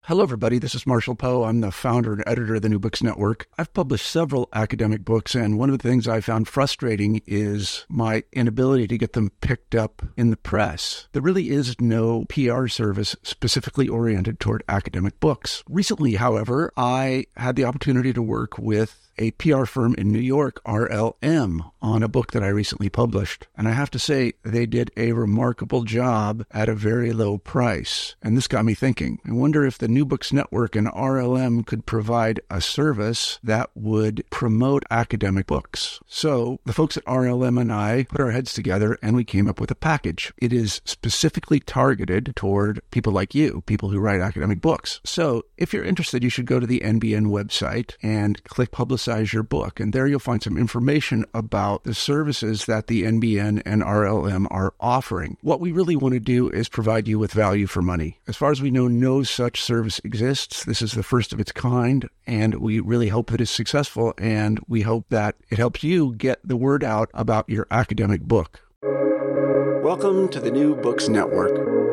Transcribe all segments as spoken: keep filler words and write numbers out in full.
Hello, everybody. This is Marshall Poe. I'm the founder and editor of the New Books Network. I've published several academic books, and one of the things I found frustrating is my inability to get them picked up in the press. There really is no P R service specifically oriented toward academic books. Recently, however, I had the opportunity to work with a P R firm in New York, R L M, on a book that I recently published. And I have to say, they did a remarkable job at a very low price. And this got me thinking. I wonder if the New Books Network and R L M could provide a service that would promote academic books. So the folks at R L M and I put our heads together and we came up with a package. It is specifically targeted toward people like you, people who write academic books. So if you're interested, you should go to the N B N website and click Publicize your book. And there you'll find some information about the services that the N B N and R L M are offering. What we really want to do is provide you with value for money. As far as we know, no such service exists. This is the first of its kind, and we really hope that it's successful, and we hope that it helps you get the word out about your academic book. Welcome to the New Books Network.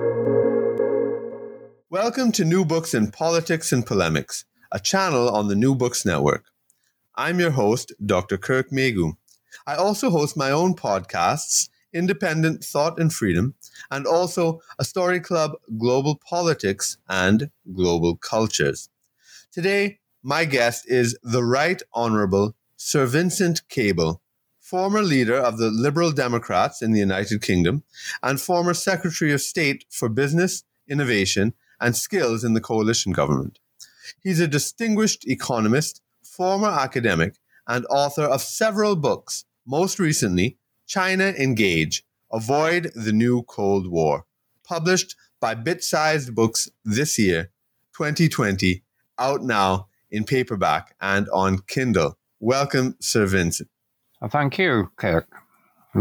Welcome to New Books in Politics and Polemics, a channel on the New Books Network. I'm your host, Doctor Kirk Megu. I also host my own podcasts, Independent Thought and Freedom, and also a story club, Global Politics and Global Cultures. Today, my guest is the Right Honourable Sir Vincent Cable, former leader of the Liberal Democrats in the United Kingdom and former Secretary of State for Business, Innovation and Skills in the coalition government. He's a distinguished economist, former academic, and author of several books, most recently, China Engage, Avoid the New Cold War, published by Bit-Sized Books this year, twenty twenty, out now in paperback and on Kindle. Welcome, Sir Vincent. Well, thank you, Kirk. All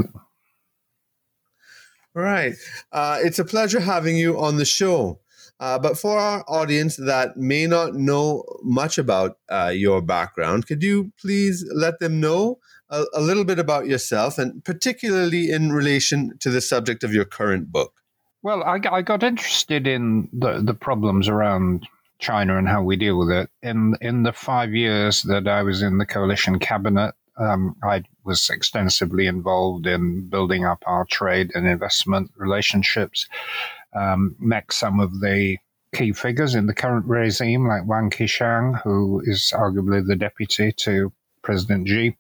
right. Uh, it's a pleasure having you on the show. Uh, but for our audience that may not know much about uh, your background, could you please let them know a, a little bit about yourself, and particularly in relation to the subject of your current book? Well, I, I got interested in the, the problems around China and how we deal with it. In, in the five years that I was in the coalition cabinet, um, I was extensively involved in building up our trade and investment relationships. Um, met some of the key figures in the current regime, like Wang Qishan, who is arguably the deputy to President Xi,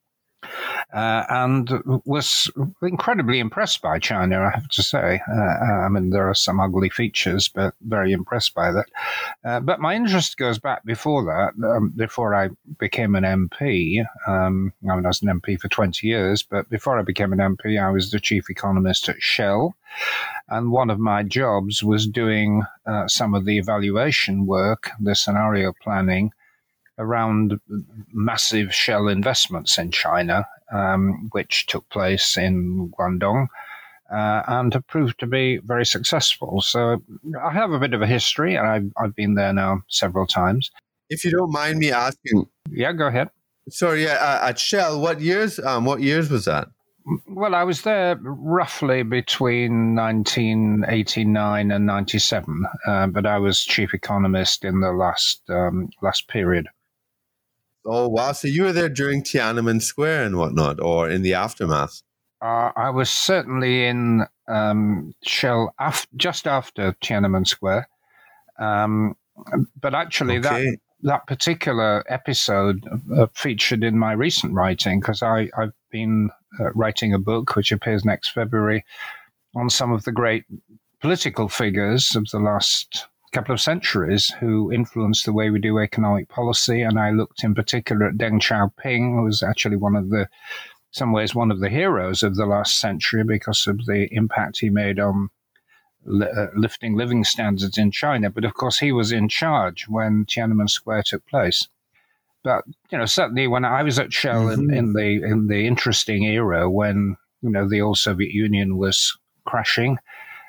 uh, and was incredibly impressed by China, I have to say. Uh, I mean, there are some ugly features, but very impressed by that. Uh, but my interest goes back before that, um, before I became an M P. Um, I mean, I was an M P for twenty years, but before I became an M P, I was the chief economist at Shell. And one of my jobs was doing uh, some of the evaluation work, the scenario planning, around massive Shell investments in China, um, which took place in Guangdong, uh, and have proved to be very successful. So I have a bit of a history, and I've, I've been there now several times. If you don't mind me asking. Yeah, go ahead. Sorry, yeah, uh, at Shell, what years, um, what years was that? Well, I was there roughly between nineteen eighty-nine and ninety-seven, uh, but I was chief economist in the last um, last period. Oh, wow. So you were there during Tiananmen Square and whatnot, or in the aftermath? Uh, I was certainly in um, Shell af- just after Tiananmen Square. Um, but actually, okay. that that particular episode uh, featured in my recent writing, because I've been uh, writing a book which appears next February on some of the great political figures of the last couple of centuries who influenced the way we do economic policy. And I looked in particular at Deng Xiaoping, who was actually one of the, some ways, one of the heroes of the last century because of the impact he made on li- uh, lifting living standards in China. But of course, he was in charge when Tiananmen Square took place. But, you know, certainly when I was at Shell mm-hmm. in, in the in the interesting era when, you know, the old Soviet Union was crashing,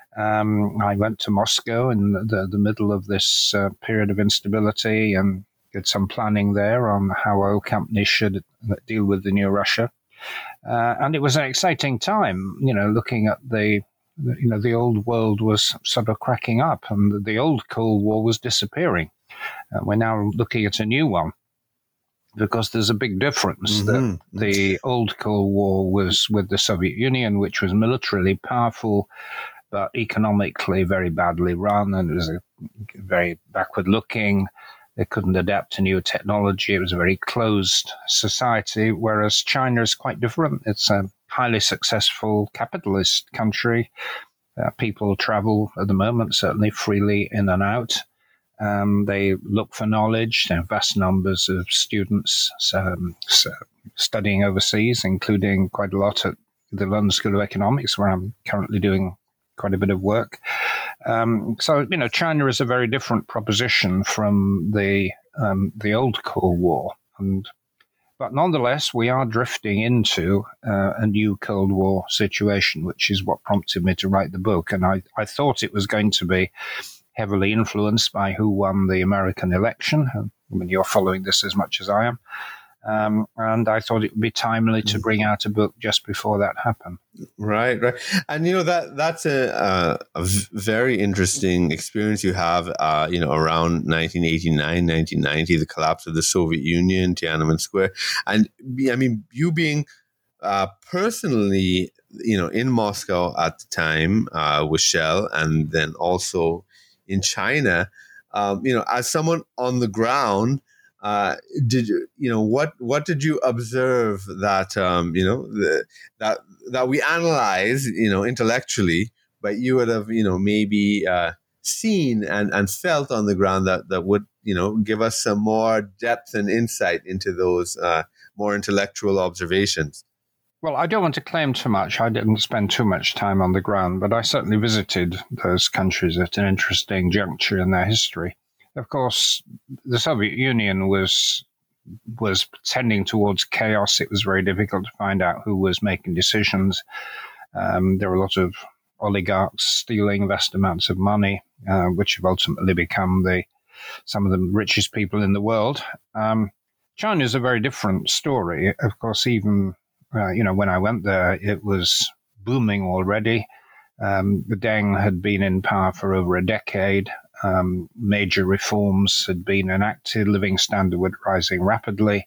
Um, I went to Moscow in the, the middle of this uh, period of instability and did some planning there on how oil companies should deal with the new Russia. Uh, and it was an exciting time, you know, looking at the You know, the old world was sort of cracking up, and the old Cold War was disappearing. Uh, we're now looking at a new one, because there's a big difference. Mm-hmm. That the old Cold War was with the Soviet Union, which was militarily powerful, but economically very badly run, and it was a very backward-looking. They couldn't adapt to new technology. It was a very closed society, whereas China is quite different. It's a highly successful capitalist country. Uh, people travel at the moment, certainly freely in and out. Um, they look for knowledge. There are vast numbers of students um, studying overseas, including quite a lot at the London School of Economics, where I'm currently doing quite a bit of work. Um, so, you know, China is a very different proposition from the um, the old Cold War. And but nonetheless, we are drifting into uh, a new Cold War situation, which is what prompted me to write the book. And I, I thought it was going to be heavily influenced by who won the American election. I mean, you're following this as much as I am. Um, and I thought it would be timely to bring out a book just before that happened. Right, right. And, you know, that that's a, uh, a very interesting experience you have, uh, you know, around nineteen eighty-nine, nineteen ninety, the collapse of the Soviet Union, Tiananmen Square. And, I mean, you being uh, personally, you know, in Moscow at the time uh, with Shell, and then also in China, um, you know, as someone on the ground, uh, did you, you know, what, what did you observe that, um, you know, the, that, that we analyze, you know, intellectually, but you would have, you know, maybe uh, seen and, and felt on the ground that, that would, you know, give us some more depth and insight into those uh, more intellectual observations? Well, I don't want to claim too much. I didn't spend too much time on the ground, but I certainly visited those countries at an interesting juncture in their history. Of course, the Soviet Union was was tending towards chaos. It was very difficult to find out who was making decisions. Um, there were a lot of oligarchs stealing vast amounts of money, uh, which have ultimately become the some of the richest people in the world. Um, China is a very different story. Of course, even Uh, you know, when I went there, it was booming already. Um, the Deng had been in power for over a decade. Um, major reforms had been enacted. Living standard was rising rapidly.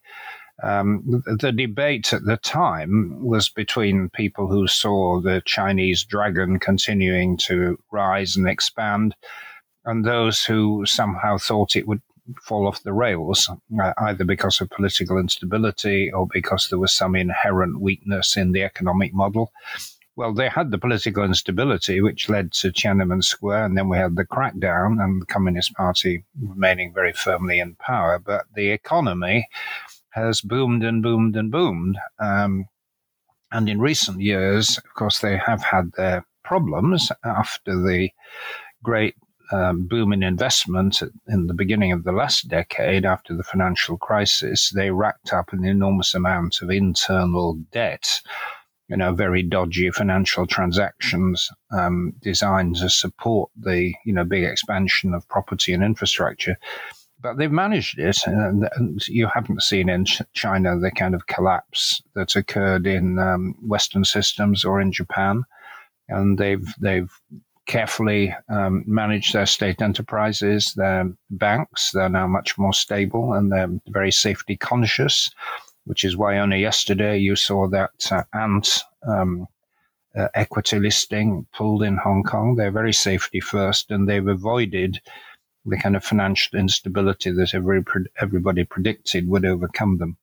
Um, the, the debate at the time was between people who saw the Chinese dragon continuing to rise and expand, and those who somehow thought it would fall off the rails, uh, either because of political instability or because there was some inherent weakness in the economic model. Well, they had the political instability, which led to Tiananmen Square, and then we had the crackdown and the Communist Party remaining very firmly in power. But the economy has boomed and boomed and boomed. Um, and in recent years, of course, they have had their problems after the great Um, boom in investment in the beginning of the last decade after the financial crisis. They racked up an enormous amount of internal debt, you know, very dodgy financial transactions um, designed to support the, you know, big expansion of property and infrastructure. But they've managed it, and, and you haven't seen in China the kind of collapse that occurred in um, Western systems or in Japan. And they've they've carefully um, manage their state enterprises, their banks. They're now much more stable, and they're very safety conscious, which is why only yesterday you saw that uh, Ant um, uh, equity listing pulled in Hong Kong. They're very safety first, and they've avoided the kind of financial instability that every, everybody predicted would overcome them.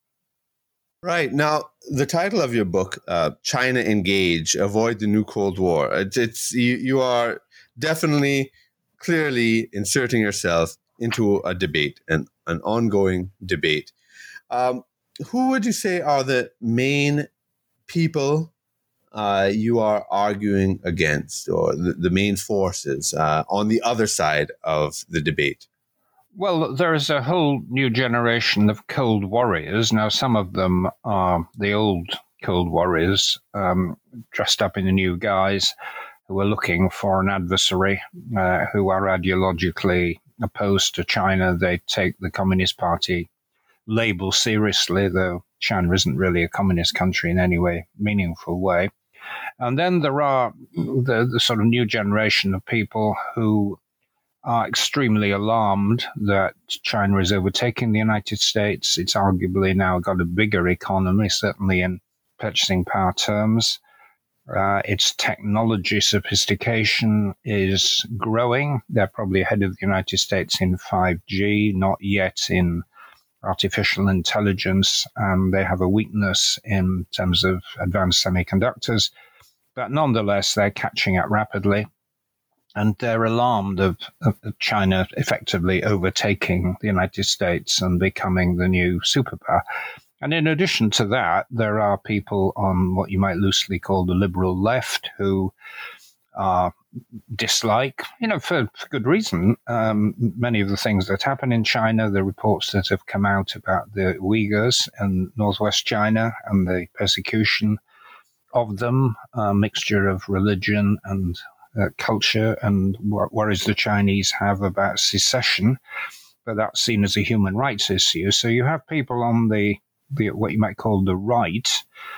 Right. Now, the title of your book, uh, China Engage, Avoid the New Cold War, it's, it's you, you are definitely, clearly inserting yourself into a debate, an, an ongoing debate. Um, who would you say are the main people uh, you are arguing against, or the, the main forces uh, on the other side of the debate? Well, there is a whole new generation of Cold Warriors. Now, some of them are the old Cold Warriors, um, dressed up in the new guise, who are looking for an adversary, uh, who are ideologically opposed to China. They take the Communist Party label seriously, though China isn't really a communist country in any way, meaningful way. And then there are the, the sort of new generation of people who are extremely alarmed that China is overtaking the United States. It's arguably now got a bigger economy, certainly in purchasing power terms. Uh, its technology sophistication is growing. They're probably ahead of the United States in five G, not yet in artificial intelligence, and they have a weakness in terms of advanced semiconductors. But nonetheless, they're catching up rapidly, and they're alarmed of, of China effectively overtaking the United States and becoming the new superpower. And in addition to that, there are people on what you might loosely call the liberal left who are dislike, you know, for, for good reason, um, many of the things that happen in China, the reports that have come out about the Uyghurs in northwest China and the persecution of them, a mixture of religion and uh, culture, and what worries the Chinese have about secession, but that's seen as a human rights issue. So you have people on the The, what you might call the right,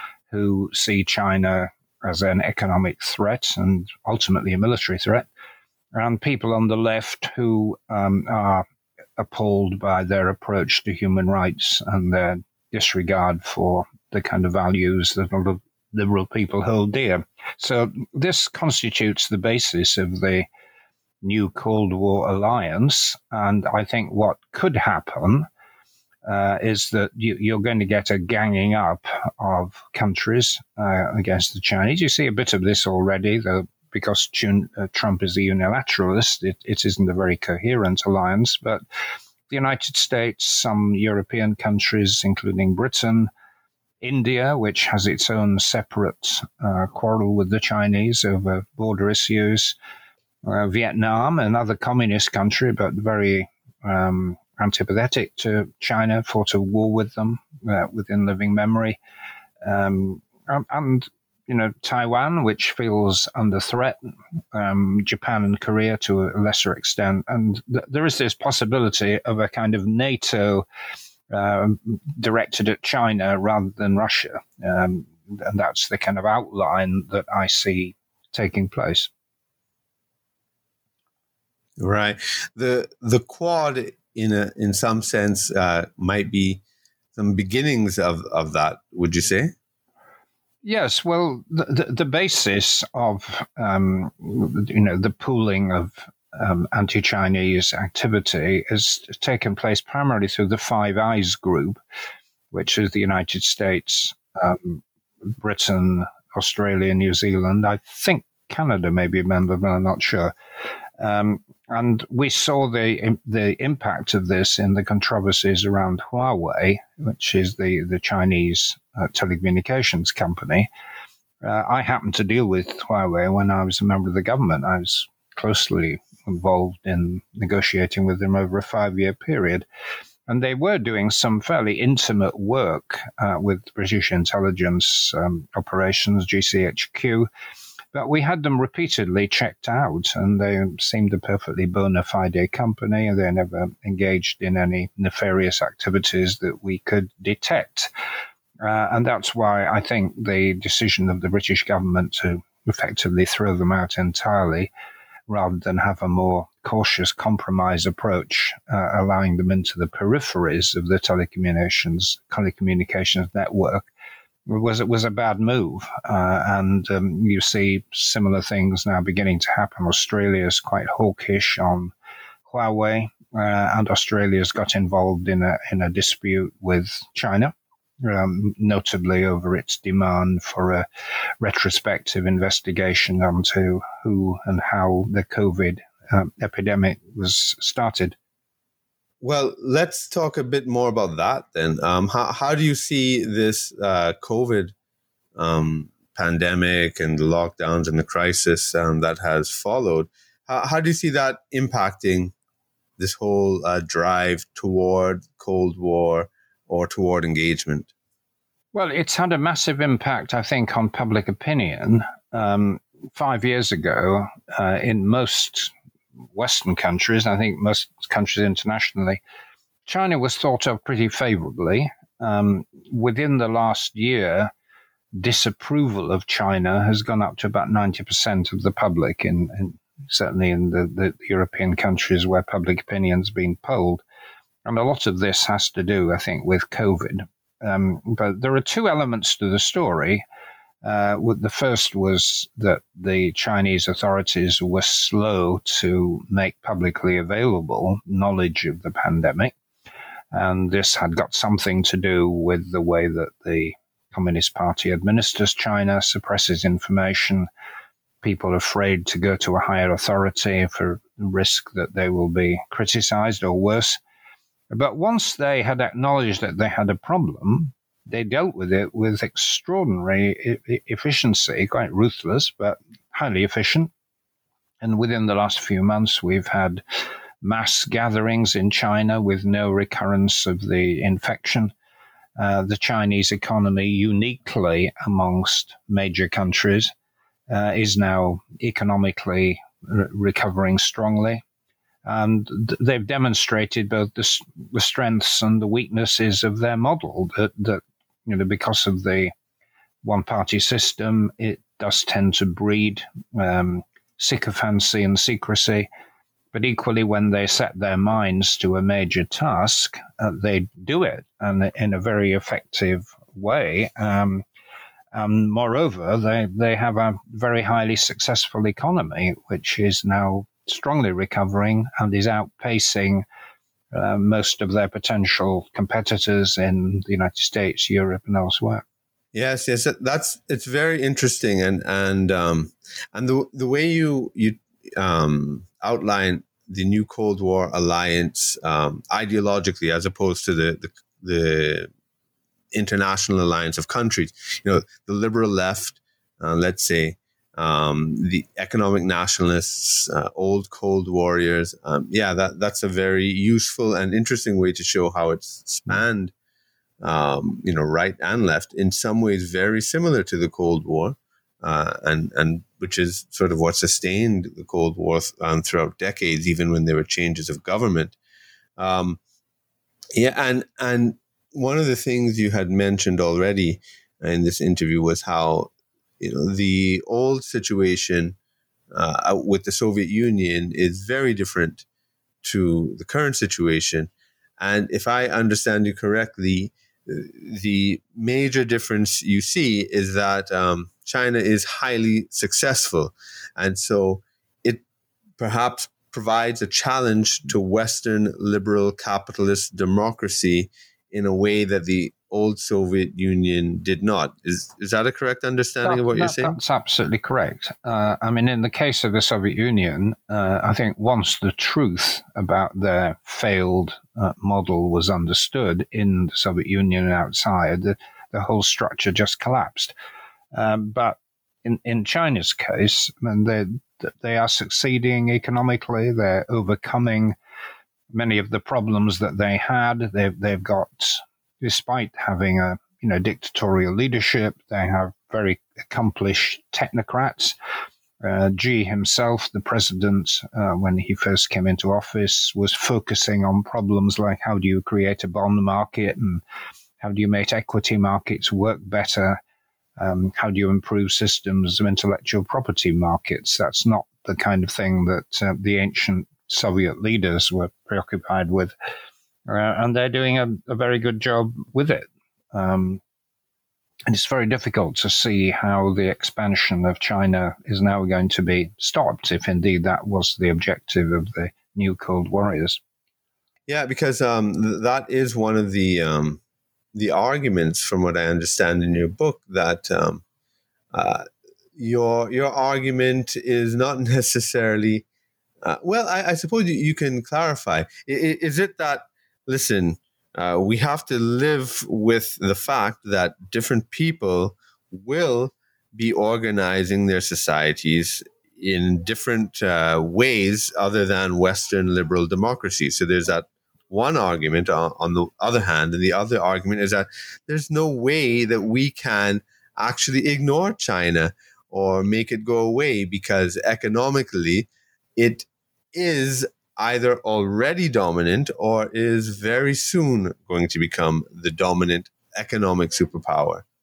who see China as an economic threat and ultimately a military threat, and people on the left who um, are appalled by their approach to human rights and their disregard for the kind of values that a lot of liberal people hold dear. So this constitutes the basis of the new Cold War alliance, and I think what could happen Uh, is that you, you're going to get a ganging up of countries uh, against the Chinese. You see a bit of this already, though, because Chun, uh, Trump is a unilateralist, it, it isn't a very coherent alliance. But the United States, some European countries, including Britain, India, which has its own separate uh, quarrel with the Chinese over border issues, uh, Vietnam, another communist country, but very um, antipathetic to China, fought a war with them uh, within living memory. Um, and, you know, Taiwan, which feels under threat, um, Japan and Korea to a lesser extent. And th- there is this possibility of a kind of NATO uh, directed at China rather than Russia. Um, and that's the kind of outline that I see taking place. Right. The the Quad, in a in some sense, uh, might be some beginnings of, of that, would you say? Yes. Well, the, the, the basis of um, you know the pooling of um, anti-Chinese activity has taken place primarily through the Five Eyes group, which is the United States, um, Britain, Australia, New Zealand. I think Canada may be a member, but I'm not sure. Um, and we saw the the impact of this in the controversies around Huawei, which is the, the Chinese uh, telecommunications company. Uh, I happened to deal with Huawei when I was a member of the government. I was closely involved in negotiating with them over a five-year period. And they were doing some fairly intimate work uh, with British intelligence um, operations, G C H Q. But we had them repeatedly checked out, and they seemed a perfectly bona fide company, and they never engaged in any nefarious activities that we could detect. Uh, and that's why I think the decision of the British government to effectively throw them out entirely, rather than have a more cautious compromise approach, uh, allowing them into the peripheries of the telecommunications telecommunications network, was it was a bad move. Uh, and um, you see similar things now beginning to happen. Australia is quite hawkish on Huawei, uh, and Australia's got involved in a in a dispute with China, um, notably over its demand for a retrospective investigation onto who and how the COVID um, epidemic was started. Well, let's talk a bit more about that then. Um, how, how do you see this uh, COVID um, pandemic and the lockdowns and the crisis um, that has followed? How, how do you see that impacting this whole uh, drive toward Cold War or toward engagement? Well, it's had a massive impact, I think, on public opinion. Um, five years ago, uh, in most Western countries, I think most countries internationally, China was thought of pretty favorably. Um, within the last year, disapproval of China has gone up to about ninety percent of the public, in, in certainly in the, the European countries where public opinion's been polled. And a lot of this has to do, I think, with COVID. Um, but there are two elements to the story. Uh, the first was that the Chinese authorities were slow to make publicly available knowledge of the pandemic. And this had got something to do with the way that the Communist Party administers China, suppresses information. People are afraid to go to a higher authority for risk that they will be criticized or worse. But once they had acknowledged that they had a problem, they dealt with it with extraordinary e- efficiency, quite ruthless, but highly efficient. And within the last few months, we've had mass gatherings in China with no recurrence of the infection. Uh, the Chinese economy, uniquely amongst major countries, uh, is now economically re- recovering strongly. And th- they've demonstrated both the, the strengths and the weaknesses of their model, that, that you know, because of the one-party system, it does tend to breed um, sycophancy and secrecy. But equally, when they set their minds to a major task, uh, they do it, and in a very effective way. Um, and moreover, they, they have a very highly successful economy, which is now strongly recovering and is outpacing uh, most of their potential competitors in the United States, Europe, and elsewhere. Yes, yes, that's it's very interesting, and and um, and the the way you you um, outline the new Cold War alliance um, ideologically, as opposed to the, the the international alliance of countries, you know, the liberal left, uh, let's say, um, the economic nationalists, uh, old Cold Warriors. Um, yeah, that that's a very useful and interesting way to show how it's spanned. Um, you know, right and left, in some ways very similar to the Cold War, uh, and and which is sort of what sustained the Cold War um, throughout decades, even when there were changes of government. Um, yeah, and and one of the things you had mentioned already in this interview was how, you know, the old situation uh, with the Soviet Union is very different to the current situation, and if I understand you correctly, the major difference you see is that um, China is highly successful. And so it perhaps provides a challenge to Western liberal capitalist democracy in a way that the old Soviet Union did not. Is is that a correct understanding that, of what that, you're saying? That's absolutely correct. Uh, I mean, in the case of the Soviet Union, uh, I think once the truth about their failed uh, model was understood in the Soviet Union and outside, the, the whole structure just collapsed. Um, but in, in China's case, I mean, they, they are succeeding economically. They're overcoming many of the problems that they had. They've, they've got, despite having a you know dictatorial leadership, they have very accomplished technocrats. Uh, Xi himself, the president, uh, when he first came into office, was focusing on problems like how do you create a bond market and how do you make equity markets work better? Um, how do you improve systems of intellectual property markets? That's not the kind of thing that uh, the ancient Soviet leaders were preoccupied with. Uh, and they're doing a, a very good job with it. Um, and it's very difficult to see how the expansion of China is now going to be stopped, if indeed that was the objective of the new Cold Warriors. Yeah, because um, th- that is one of the um, the arguments, from what I understand in your book, that um, uh, your your argument is not necessarily Uh, well, I, I suppose you, you can clarify. Is, is it that, listen, uh, we have to live with the fact that different people will be organizing their societies in different uh, ways other than Western liberal democracy? So there's that one argument on, on the other hand. And the other argument is that there's no way that we can actually ignore China or make it go away, because economically it is either already dominant or is very soon going to become the dominant economic superpower.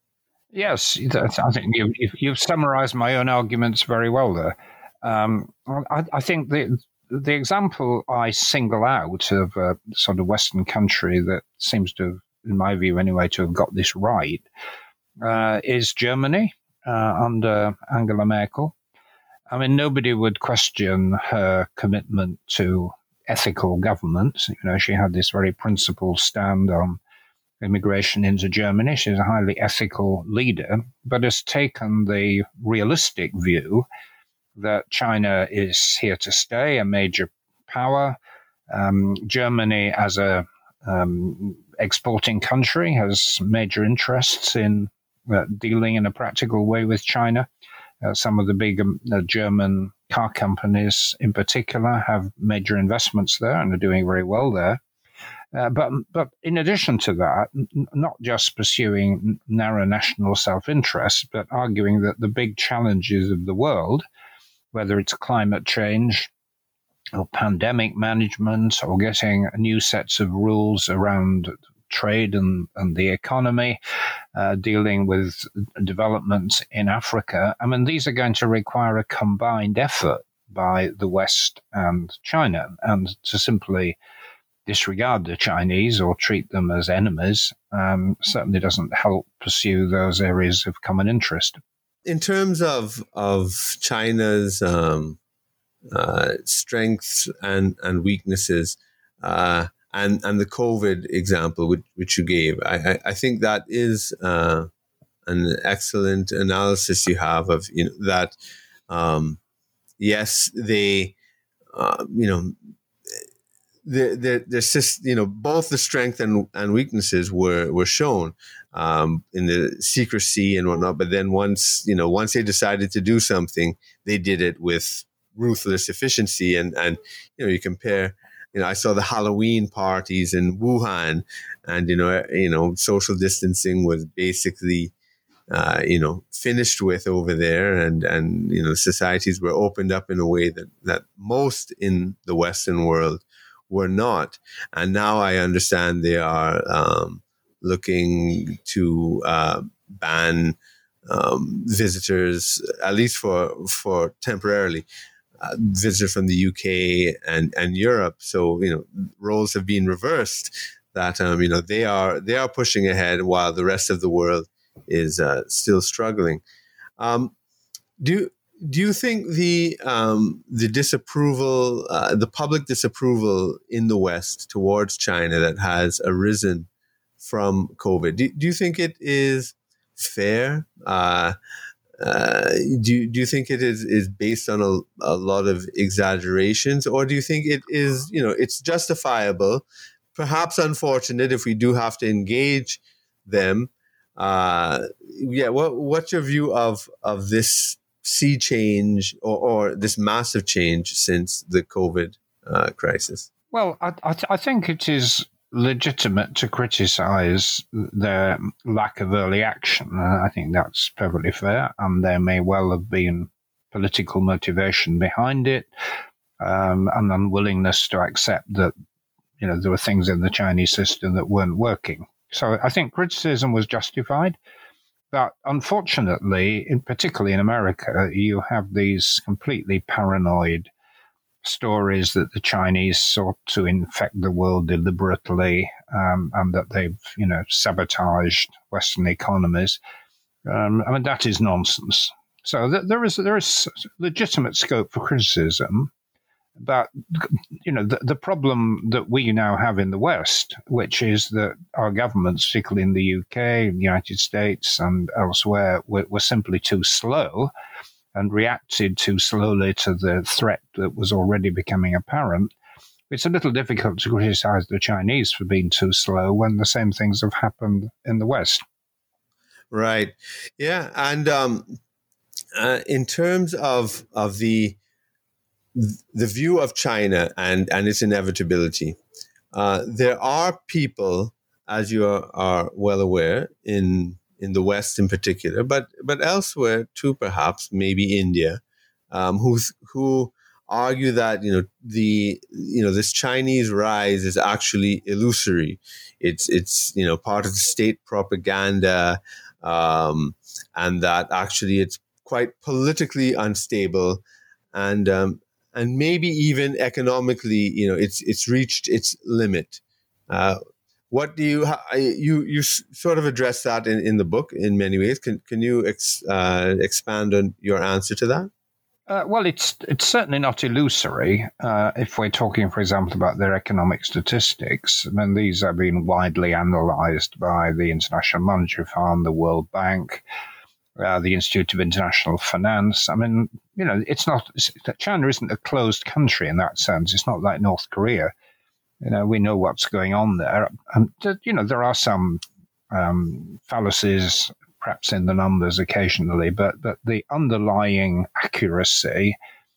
Yes, that's, I think you, you've, you've summarised my own arguments very well there. Um, I, I think the the example I single out of a sort of Western country that seems to, in my view anyway, to have got this right uh, is Germany uh, under Angela Merkel. I mean, nobody would question her commitment to ethical government. You know, she had this very principled stand on immigration into Germany. She's a highly ethical leader, but has taken the realistic view that China is here to stay, a major power. Um, Germany, as a um, exporting country, has major interests in uh, dealing in a practical way with China. Uh, some of the big um, uh, German car companies in particular have major investments there and are doing very well there. Uh, but but in addition to that, n- not just pursuing narrow national self-interest, but arguing that the big challenges of the world, whether it's climate change or pandemic management or getting new sets of rules around trade and, and the economy, uh, dealing with development in Africa, I mean, these are going to require a combined effort by the West and China. And to simply disregard the Chinese or treat them as enemies um, certainly doesn't help pursue those areas of common interest. In terms of of China's um, uh, strengths and and weaknesses, uh, and and the COVID example which, which you gave, I, I think that is uh, an excellent analysis you have of you know that um, yes they uh, you know. The, the, the, you know, both the strength and, and weaknesses were, were shown um, in the secrecy and whatnot. But then once, you know, once they decided to do something, they did it with ruthless efficiency. And, and you know, you compare, you know, I saw the Halloween parties in Wuhan, and, you know, you know, social distancing was basically, uh, you know, finished with over there. And, and, you know, societies were opened up in a way that, that most in the Western world were not. And now I understand they are um, looking to uh, ban um, visitors, at least for for temporarily, uh, visitors from the U K and, and Europe. So, you know, roles have been reversed, that, um, you know, they are they are pushing ahead while the rest of the world is uh, still struggling. Um, do Do you think the um, the disapproval, uh, the public disapproval in the West towards China that has arisen from COVID, do, do you think it is fair? Uh, uh, do Do you think it is, is based on a, a lot of exaggerations, or do you think it is, you know, it's justifiable, perhaps unfortunate if we do have to engage them? Uh, yeah, what What's your view of of this sea change or, or this massive change since the COVID uh, crisis? Well, I, I, I think it is legitimate to criticize their lack of early action. Uh, I think that's perfectly fair, and there may well have been political motivation behind it, um, an unwillingness to accept that, you know, there were things in the Chinese system that weren't working. So I think criticism was justified. But unfortunately, in, particularly in America, you have these completely paranoid stories that the Chinese sought to infect the world deliberately, um, and that they've, you know, sabotaged Western economies. Um, I mean, that is nonsense. So th- there is there is legitimate scope for criticism. But, you know, the, the problem that we now have in the West, which is that our governments, particularly in the U K, the United States and elsewhere, were, were simply too slow and reacted too slowly to the threat that was already becoming apparent. It's a little difficult to criticize the Chinese for being too slow when the same things have happened in the West. Right. Yeah. And um, uh, in terms of of the the view of China and, and its inevitability, uh, there are people, as you are, are well aware, in in the West in particular, but but elsewhere too, perhaps maybe India, um, who who argue that you know the you know this Chinese rise is actually illusory. It's it's you know part of the state propaganda. um, and that actually it's quite politically unstable, and um, and maybe even economically, you know, it's it's reached its limit. Uh, what do you you you sort of address that in, in the book in many ways? Can can you ex, uh, expand on your answer to that? Uh, well, it's it's certainly not illusory. Uh, if we're talking, for example, about their economic statistics, I mean, these have been widely analysed by the International Monetary Fund, the World Bank, uh, the Institute of International Finance. I mean, you know, it's not China isn't a closed country in that sense. It's not like North Korea. You know, we know what's going on there, and you know, there are some um, fallacies, perhaps in the numbers occasionally, but, but the underlying accuracy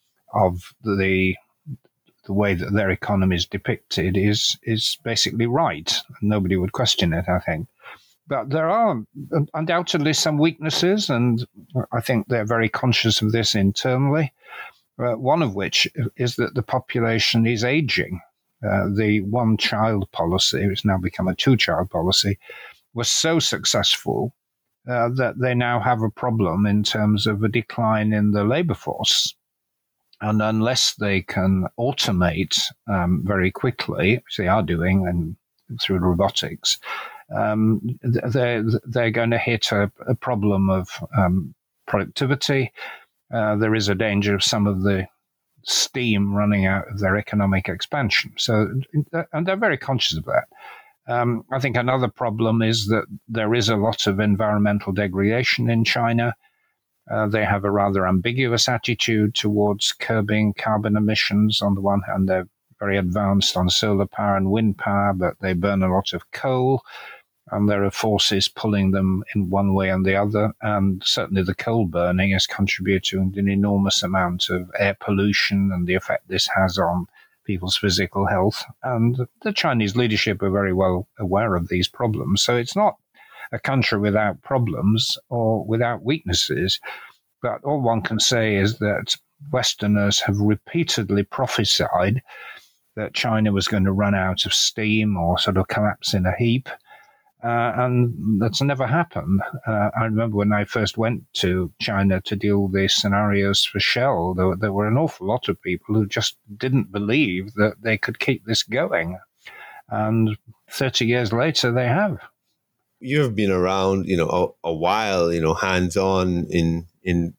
of the the way that their economy is depicted is is basically right. Nobody would question it, I think. But there are undoubtedly some weaknesses, and I think they're very conscious of this internally, uh, one of which is that the population is aging. Uh, the one-child policy, which has now become a two-child policy, was so successful Uh, that they now have a problem in terms of a decline in the labor force. And unless they can automate um, very quickly, which they are doing and through robotics, um, they're, they're going to hit a, a problem of um, productivity. Uh, there is a danger of some of the steam running out of their economic expansion. So, and they're very conscious of that. Um, I think another problem is that there is a lot of environmental degradation in China. Uh, they have a rather ambiguous attitude towards curbing carbon emissions. On the one hand, they're very advanced on solar power and wind power, but they burn a lot of coal, and there are forces pulling them in one way and the other. And certainly the coal burning is contributing to an enormous amount of air pollution and the effect this has on people's physical health. And the Chinese leadership are very well aware of these problems. So it's not a country without problems or without weaknesses. But all one can say is that Westerners have repeatedly prophesied that China was going to run out of steam or sort of collapse in a heap. Uh, and that's never happened. Uh, I remember when I first went to China to deal with these scenarios for Shell, there, there were an awful lot of people who just didn't believe that they could keep this going. And thirty years later, they have. You have been around, you know, a, a while, you know, hands-on in in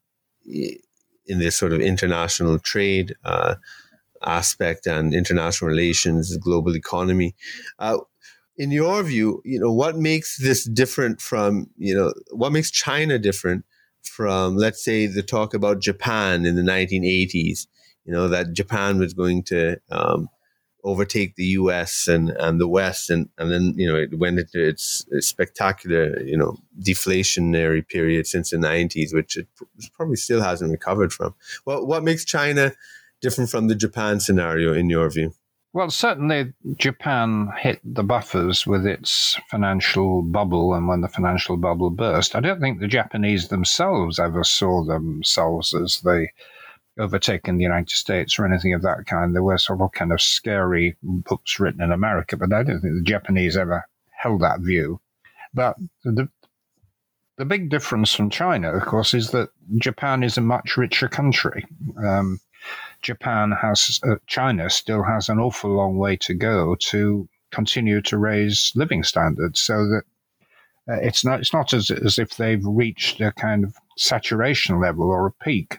in this sort of international trade uh, aspect and international relations, global economy. Uh, In your view, you know, what makes this different from, you know, what makes China different from, let's say, the talk about Japan in the nineteen eighties, you know, that Japan was going to um, overtake the U S and, and the West. And, and then, you know, it went into its spectacular, you know, deflationary period since the nineties, which it probably still hasn't recovered from. Well, what makes China different from the Japan scenario in your view? Well, certainly Japan hit the buffers with its financial bubble, and when the financial bubble burst, I don't think the Japanese themselves ever saw themselves as the overtaking the United States or anything of that kind. There were sort of kind of scary books written in America, but I don't think the Japanese ever held that view. But the the big difference from China, of course, is that Japan is a much richer country. Um, Japan has, uh, China still has an awful long way to go to continue to raise living standards, so that uh, it's not it's not as as if they've reached a kind of saturation level or a peak.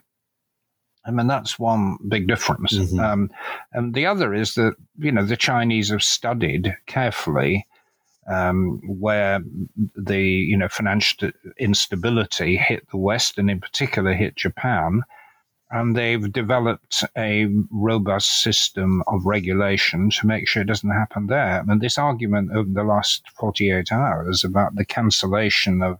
I mean, that's one big difference. Mm-hmm. Um, and the other is that, you know, the Chinese have studied carefully um, where the, you know, financial instability hit the West and in particular hit Japan. And they've developed a robust system of regulation to make sure it doesn't happen there. And this argument over the last forty-eight hours about the cancellation of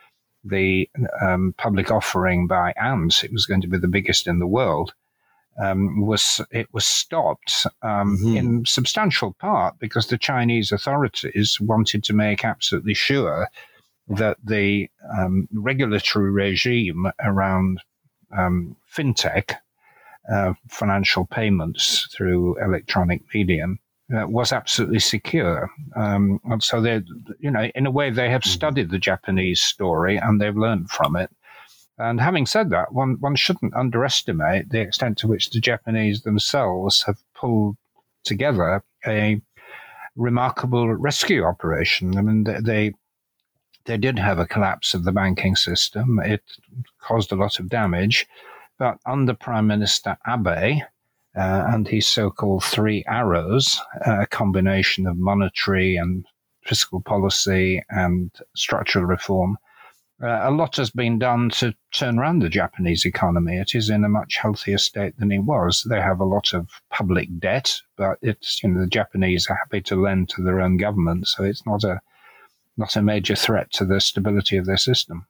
the um, public offering by Ant, it was going to be the biggest in the world, um, was it was stopped um, mm-hmm. in substantial part because the Chinese authorities wanted to make absolutely sure that the um, regulatory regime around Um, fintech, uh, financial payments through electronic medium, uh, was absolutely secure. Um, and so they, you know, in a way, they have studied the Japanese story and they've learned from it. And having said that, one, one shouldn't underestimate the extent to which the Japanese themselves have pulled together a remarkable rescue operation. I mean, they they did have a collapse of the banking system. It caused a lot of damage. But under Prime Minister Abe uh, and his so-called three arrows, a combination of monetary and fiscal policy and structural reform, Uh, a lot has been done to turn around the Japanese economy. It is in a much healthier state than it was. They have a lot of public debt, but it's, you know, the Japanese are happy to lend to their own government, so it's not a not a major threat to the stability of their system.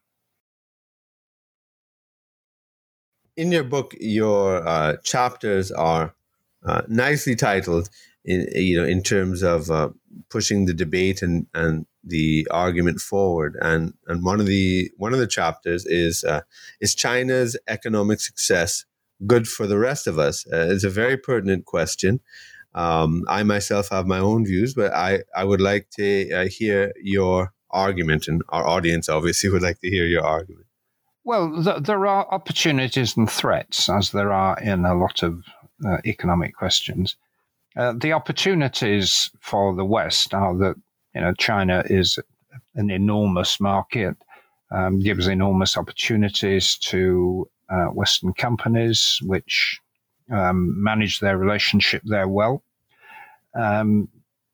In your book, your uh, chapters are uh, nicely titled, in you know, in terms of uh, pushing the debate and and the argument forward, and and one of the one of the chapters is uh, is China's economic success good for the rest of us? Uh, it's a very pertinent question. Um, I myself have my own views, but I I would like to uh, hear your argument, and our audience obviously would like to hear your argument. Well, th- there are opportunities and threats, as there are in a lot of uh, economic questions. Uh, the opportunities for the West are that, you know, China is an enormous market, um, gives enormous opportunities to uh, Western companies, which um, manage their relationship there well. Um,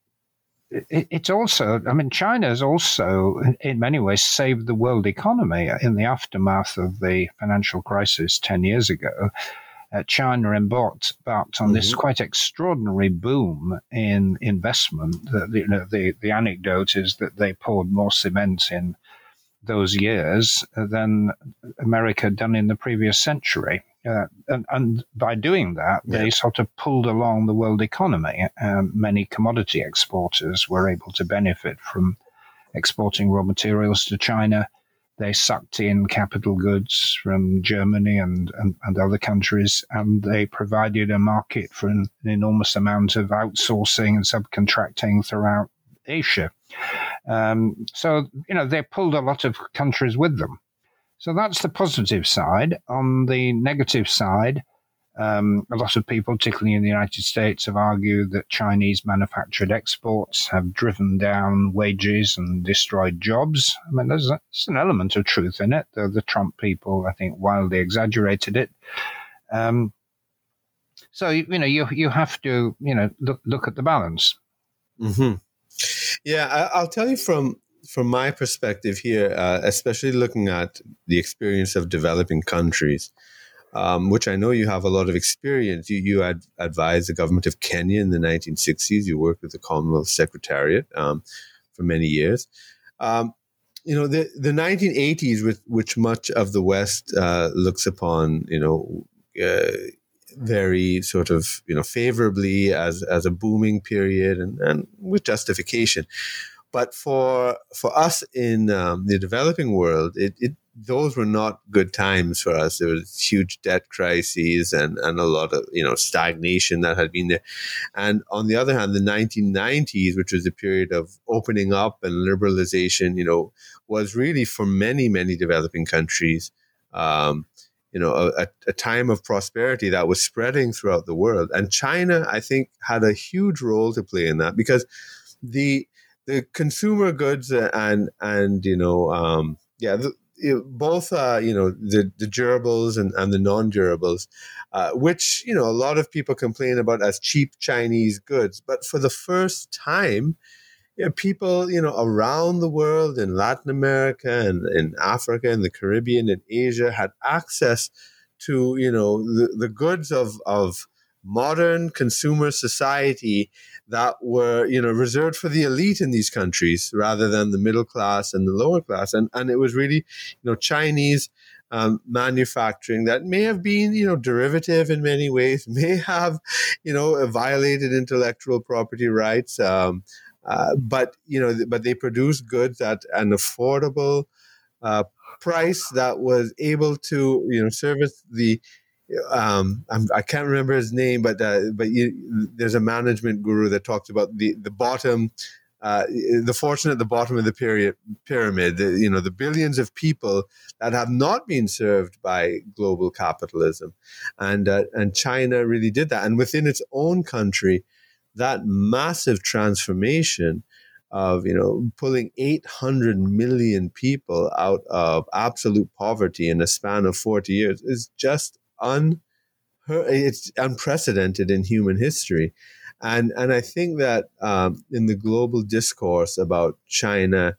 it, it's also, I mean, China has also, in many ways, saved the world economy in the aftermath of the financial crisis ten years ago. Uh, China embarked, embarked on mm-hmm. this quite extraordinary boom in investment. The, the, you know, the, the anecdote is that they poured more cement in those years than America had done in the previous century. Uh, and, and by doing that, yeah. they sort of pulled along the world economy. Um, many commodity exporters were able to benefit from exporting raw materials to China. They sucked in capital goods from Germany and, and, and other countries, and they provided a market for an, an enormous amount of outsourcing and subcontracting throughout Asia. Um, so, you know, they pulled a lot of countries with them. So that's the positive side. On the negative side, um, a lot of people, particularly in the United States, have argued that Chinese manufactured exports have driven down wages and destroyed jobs. I mean, there's, a, there's an element of truth in it. The, the Trump people, I think, wildly exaggerated it. Um, so, you, you know, you you have to, you know, look, look at the balance. Mm-hmm. Yeah, I, I'll tell you from from my perspective here, uh, especially looking at the experience of developing countries, Um, which I know you have a lot of experience. You you ad- advised the government of Kenya in the nineteen sixties. You worked with the Commonwealth Secretariat um, for many years. Um, you know, the, the nineteen eighties, with which much of the West uh, looks upon, you know, uh, very sort of, you know, favorably as as a booming period, and, and with justification. But for for us in um, the developing world, it, it those were not good times for us. There was huge debt crises and, and a lot of, you know, stagnation that had been there. And on the other hand, the nineteen nineties, which was a period of opening up and liberalization, you know, was really for many, many developing countries, um, you know, a, a time of prosperity that was spreading throughout the world. And China, I think, had a huge role to play in that, because the the consumer goods and, and you know, um, yeah, the, both, uh, you know, the, the durables and, and the non-durables, uh, which, you know, a lot of people complain about as cheap Chinese goods. But for the first time, you know, people, you know, around the world, in Latin America and in Africa and the Caribbean and Asia, had access to, you know, the, the goods of, of modern consumer society that were, you know, reserved for the elite in these countries rather than the middle class and the lower class. And and it was really, you know, Chinese um, manufacturing that may have been, you know, derivative in many ways, may have, you know, violated intellectual property rights. Um, uh, but, you know, but they produced goods at an affordable uh, price that was able to, you know, service the um, I'm, I can't remember his name, but uh, but you, there's a management guru that talks about the the bottom, uh, the fortune at the bottom of the period, pyramid. The, you know, the billions of people that have not been served by global capitalism, and uh, and China really did that. And within its own country, that massive transformation of, you know, pulling eight hundred million people out of absolute poverty in a span of forty years is just un, it's unprecedented in human history. And and I think that um, in the global discourse about China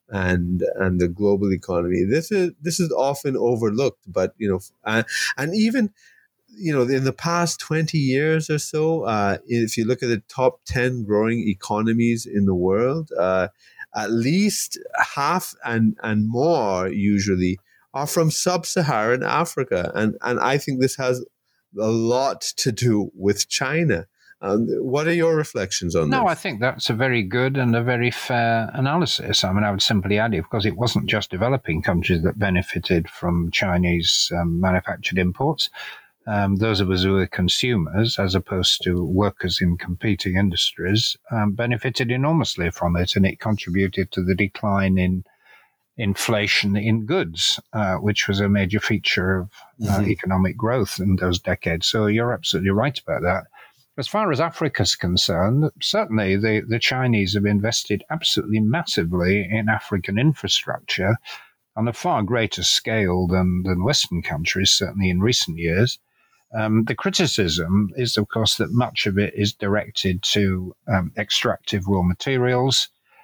and and the global economy, this is this is often overlooked. But, you know, uh, and even, you know, in the past twenty years or so, uh, if you look at the top ten growing economies in the world, uh, at least half and, and more usually are from sub-Saharan Africa. And, and I think this has a lot to do with China. Um, what are your reflections on no, this? No, I think that's a very good and a very fair analysis. I mean, I would simply add it because it wasn't just developing countries that benefited from Chinese um, manufactured imports. Um, those of us who are consumers, as opposed to workers in competing industries, um, benefited enormously from it, and it contributed to the decline in inflation in goods, uh, which was a major feature of uh, mm-hmm. economic growth in those decades. So you're absolutely right about that. As far as Africa is concerned, certainly the, the Chinese have invested absolutely massively in African infrastructure on a far greater scale than, than Western countries, certainly in recent years. Um, the criticism is, of course, that much of it is directed to um, extractive raw materials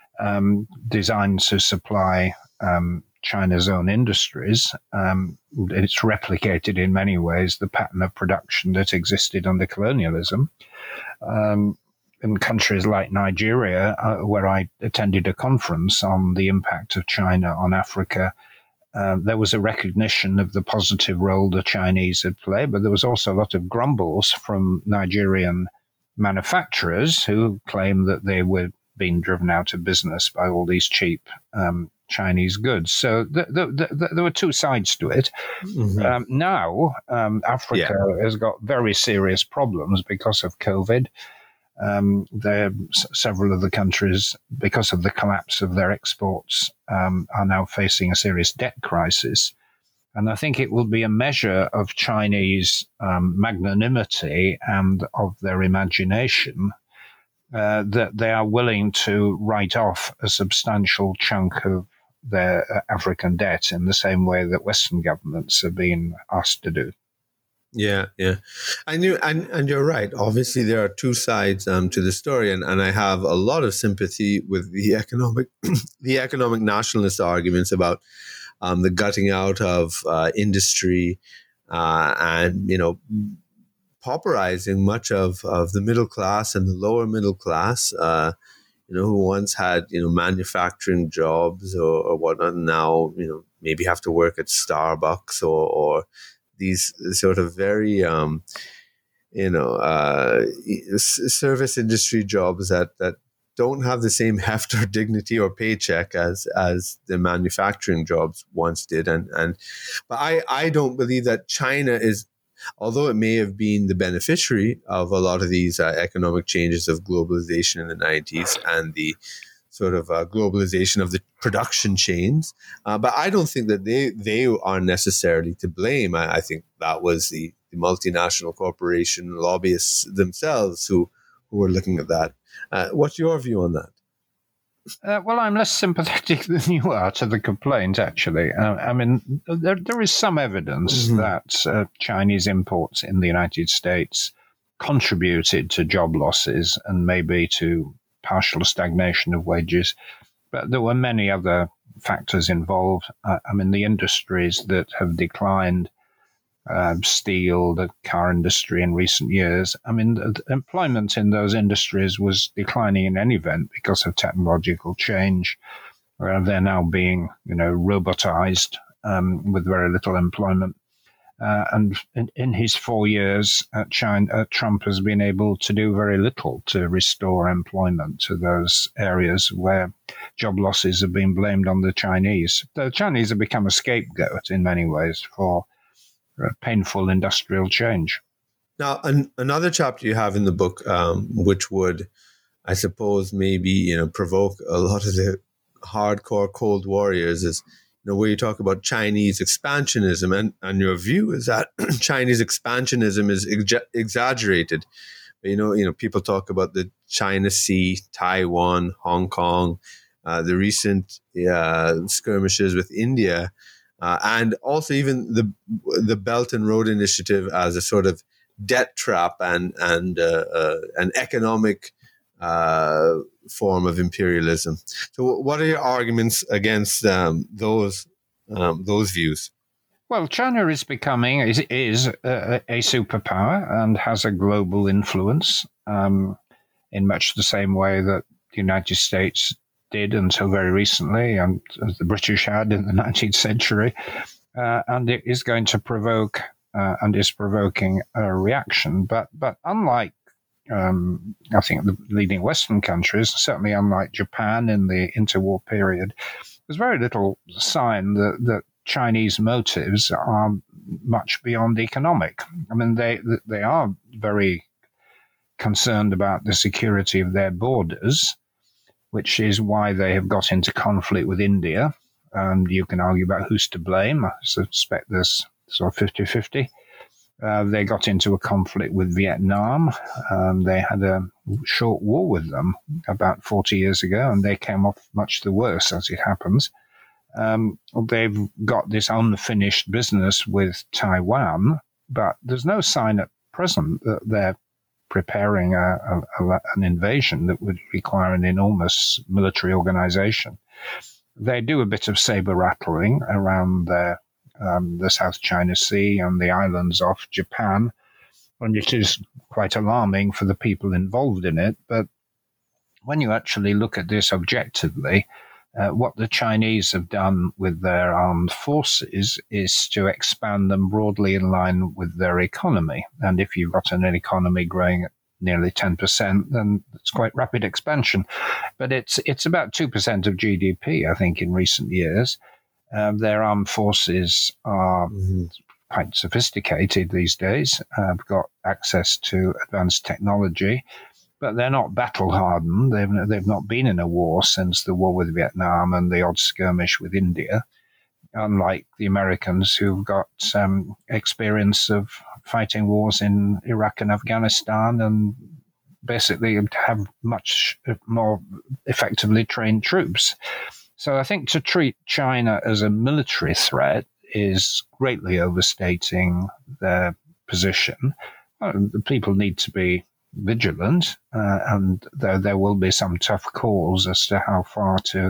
um, designed to supply um, China's own industries. Um, it's replicated in many ways the pattern of production that existed under colonialism. Um, in countries like Nigeria, uh, where I attended a conference on the impact of China on Africa, Uh, there was a recognition of the positive role the Chinese had played, but there was also a lot of grumbles from Nigerian manufacturers who claimed that they were being driven out of business by all these cheap um, Chinese goods. So th- th- th- th- there were two sides to it. Mm-hmm. Um, now, um, Africa yeah. has got very serious problems because of COVID. Um, there, several of the countries, because of the collapse of their exports, um, are now facing a serious debt crisis. And I think it will be a measure of Chinese um, magnanimity and of their imagination uh, that they are willing to write off a substantial chunk of their uh, African debt in the same way that Western governments have been asked to do. Yeah, yeah, and you and, and you're right. Obviously, there are two sides um, to the story, and, and I have a lot of sympathy with the economic, the economic nationalist arguments about um, the gutting out of uh, industry uh, and, you know, pauperizing much of, of the middle class and the lower middle class. Uh, you know, who once had, you know, manufacturing jobs or, or whatnot, and now, you know, maybe have to work at Starbucks or or these sort of very, um, you know, uh, service industry jobs that, that don't have the same heft or dignity or paycheck as as the manufacturing jobs once did. And and but I, I don't believe that China is, although it may have been the beneficiary of a lot of these uh, economic changes of globalization in the nineties and the sort of uh, globalization of the production chains. Uh, but I don't think that they they are necessarily to blame. I, I think that was the, the multinational corporation lobbyists themselves who, who were looking at that. Uh, what's your view on that? Uh, well, I'm less sympathetic than you are to the complaint, actually. Uh, I mean, there, there is some evidence mm-hmm. that uh, Chinese imports in the United States contributed to job losses and maybe to partial stagnation of wages, but there were many other factors involved. Uh, I mean, the industries that have declined, uh, steel, the car industry in recent years, I mean, the, the employment in those industries was declining in any event because of technological change. Uh, they're now being, you know, robotized um, with very little employment. Uh, and in, in his four years, uh, China, uh, Trump has been able to do very little to restore employment to those areas where job losses have been blamed on the Chinese. The Chinese have become a scapegoat in many ways for painful industrial change. Now, an, another chapter you have in the book, um, which would, I suppose, maybe, you know, provoke a lot of the hardcore Cold Warriors is, you know, where you talk about Chinese expansionism, and, and your view is that Chinese expansionism is ex- exaggerated. You know, you know, people talk about the China Sea, Taiwan, Hong Kong, uh, the recent uh, skirmishes with India, uh, and also even the the Belt and Road Initiative as a sort of debt trap and and uh, uh, an economic uh, form of imperialism. So, what are your arguments against um, those um, those views? Well, China is becoming is, is a, a superpower and has a global influence um, in much the same way that the United States did until very recently, and as the British had in the nineteenth century, uh, and it is going to provoke uh, and is provoking a reaction. But but unlike um, I think the leading Western countries, certainly unlike Japan in the interwar period, there's very little sign that that Chinese motives are much beyond economic. I mean, they they are very concerned about the security of their borders, which is why they have got into conflict with India. And you can argue about who's to blame. I suspect there's sort of fifty-fifty. Uh, they got into a conflict with Vietnam. Um, they had a short war with them about forty years ago, and they came off much the worse, as it happens. Um, they've got this unfinished business with Taiwan, but there's no sign at present that they're preparing a, a, a, an invasion that would require an enormous military organization. They do a bit of saber rattling around their, um, the South China Sea and the islands off Japan, and it is quite alarming for the people involved in it. But when you actually look at this objectively, Uh, what the Chinese have done with their armed forces is to expand them broadly in line with their economy. And if you've got an economy growing at nearly ten percent, then it's quite rapid expansion. But it's it's about two percent of G D P, I think, in recent years. Um, their armed forces are mm-hmm. quite sophisticated these days, uh, have got access to advanced technology. But they're not battle-hardened. They've, they've not been in a war since the war with Vietnam and the odd skirmish with India, unlike the Americans who've got um, experience of fighting wars in Iraq and Afghanistan and basically have much more effectively trained troops. So I think to treat China as a military threat is greatly overstating their position. Well, the people need to be vigilant, uh, and there, there will be some tough calls as to how far to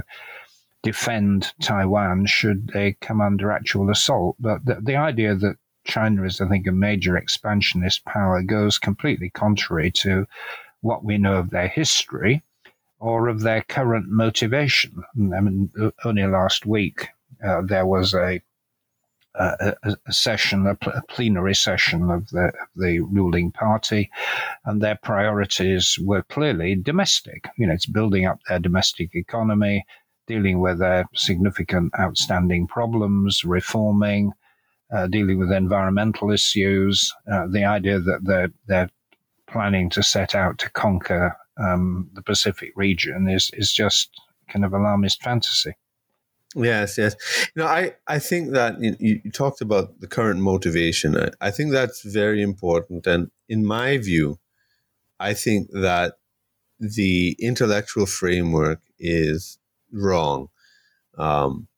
defend Taiwan should they come under actual assault. But the, the idea that China is, I think, a major expansionist power goes completely contrary to what we know of their history or of their current motivation. I mean, only last week uh, there was a A, a session, a, pl- a plenary session of the, of the ruling party, and their priorities were clearly domestic. You know, it's building up their domestic economy, dealing with their significant outstanding problems, reforming, uh, dealing with environmental issues. Uh, the idea that they're, they're planning to set out to conquer um, the Pacific region is, is just kind of alarmist fantasy. Yes, yes. You know, I, I think that you, you talked about the current motivation. I, I think that's very important. And in my view, I think that the intellectual framework is wrong. Um,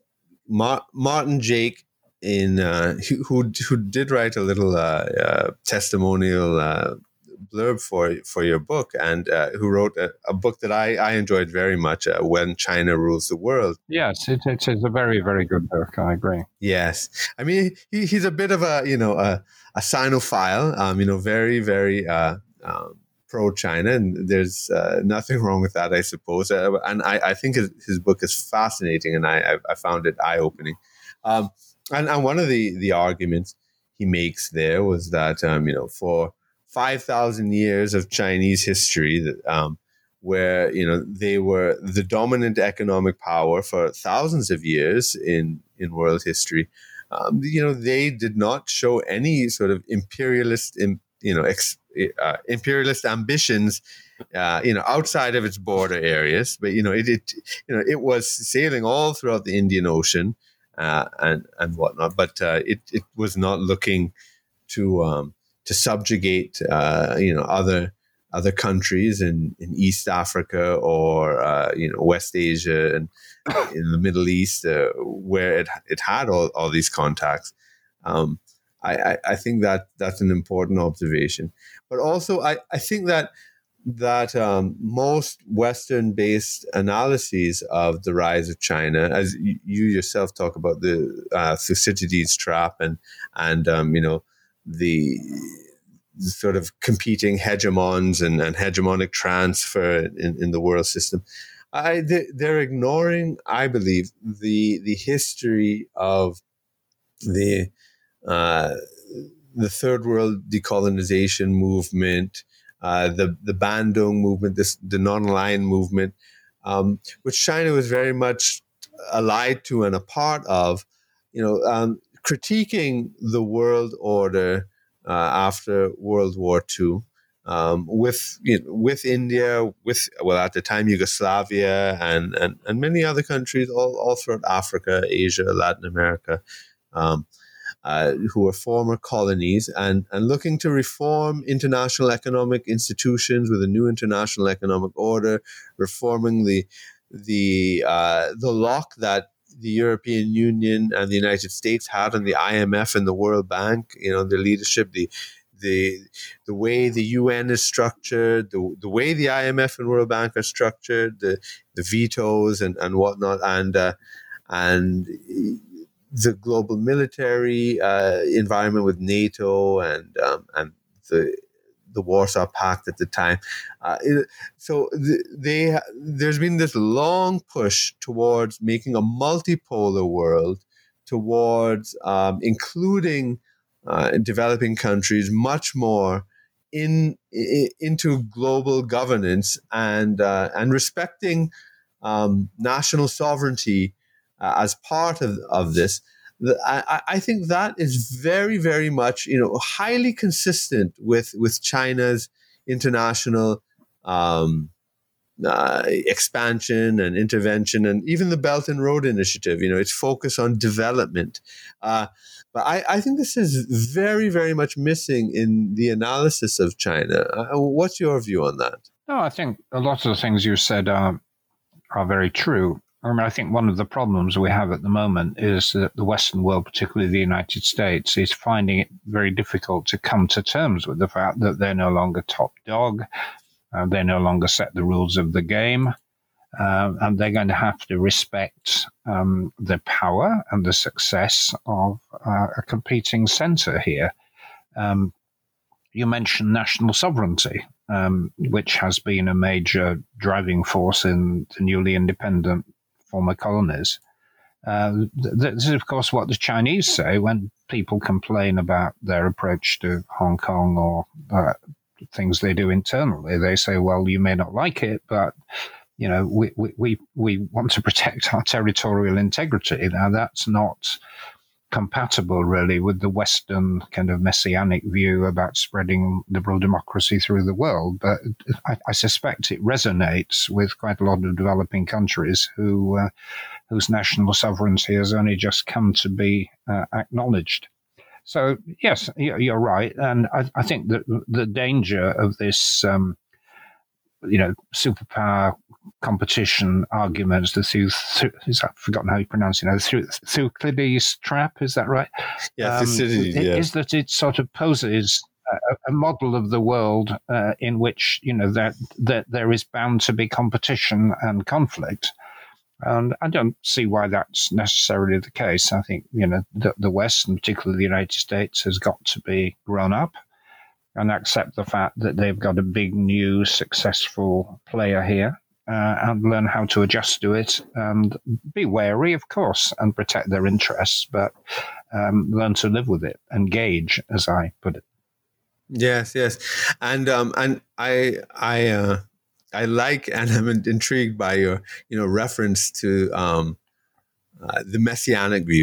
Ma- Martin Jake, in uh, who who did write a little uh, uh, testimonial uh, blurb for for your book, and uh, who wrote a, a book that I, I enjoyed very much, uh, When China Rules the World. Yes, it, it is a very, very good book. I agree. Yes. I mean, he, he's a bit of a, you know, a, a Sinophile, um, you know, very, very uh, um, pro-China, and there's uh, nothing wrong with that, I suppose. Uh, and I, I think his, his book is fascinating, and I, I found it eye-opening. Um, and, and one of the, the arguments he makes there was that, um, you know, for five thousand years of Chinese history, that, um, where, you know, they were the dominant economic power for thousands of years in, in world history, um, you know, they did not show any sort of imperialist, you know, ex, uh, imperialist ambitions, uh, you know, outside of its border areas. But you know, it, it you know, it was sailing all throughout the Indian Ocean uh, and and whatnot. But uh, it it was not looking to um, to subjugate, uh, you know, other. other countries in, in East Africa or, uh, you know, West Asia and in the Middle East, uh, where it it had all, all these contacts. Um, I, I, I think that that's an important observation. But also, I, I think that that um, most Western-based analyses of the rise of China, as you, you yourself talk about the uh, Thucydides trap and, and um, you know, the... sort of competing hegemons and, and hegemonic transfer in, in the world system. I, they, they're ignoring, I believe, the the history of the uh, the third world decolonization movement, uh, the the Bandung movement, this the non-aligned movement, um, which China was very much allied to and a part of. You know, um, critiquing the world order. Uh, after World War Two, um, with you know, with India, with well at the time Yugoslavia, and and, and many other countries all, all throughout Africa, Asia, Latin America, um, uh, who were former colonies, and and looking to reform international economic institutions with a new international economic order, reforming the the uh, the lock that the European Union and the United States had on the I M F and the World Bank, you know, the leadership, the the the way the U N is structured, the the way the I M F and World Bank are structured, the the vetoes and, and whatnot, and uh, and the global military uh, environment with NATO and um, and the the Warsaw Pact at the time. Uh, it, so th- they there's been this long push towards making a multipolar world, towards um, including uh, developing countries much more in, in into global governance and uh, and respecting um, national sovereignty uh, as part of, of this. I, I think that is very, very much, you know, highly consistent with, with China's international um, uh, expansion and intervention, and even the Belt and Road Initiative, you know, its focus on development. Uh, but I, I think this is very, very much missing in the analysis of China. Uh, what's your view on that? No, I think a lot of the things you said are, are very true. I mean, I think one of the problems we have at the moment is that the Western world, particularly the United States, is finding it very difficult to come to terms with the fact that they're no longer top dog, uh, they no longer set the rules of the game, uh, and they're going to have to respect um, the power and the success of uh, a competing center here. Um, you mentioned national sovereignty, um, which has been a major driving force in the newly independent former colonies. Uh, this is, of course, what the Chinese say when people complain about their approach to Hong Kong or uh, things they do internally. They say, well, you may not like it, but, you know, we, we, we want to protect our territorial integrity. Now, that's not compatible, really, with the Western kind of messianic view about spreading liberal democracy through the world. But I, I suspect it resonates with quite a lot of developing countries who uh, whose national sovereignty has only just come to be uh, acknowledged. So, yes, you're right. And I, I think that the danger of this, um, you know, superpower competition arguments, the Thu- Thu- I've forgotten how you pronounce it now, the Thucydides trap, is that right? Yeah, um, Thucydides, yeah. Is that it sort of poses a, a model of the world uh, in which, you know, that, that there is bound to be competition and conflict. And I don't see why that's necessarily the case. I think, you know, the, the West, and particularly the United States, has got to be grown up and accept the fact that they've got a big, new, successful player here, uh, and learn how to adjust to it and be wary, of course, and protect their interests, but um, learn to live with it, engage, as I put it. Yes, yes. And um, and I I uh, I like and I'm intrigued by your, you know, reference to um, uh, the messianic view.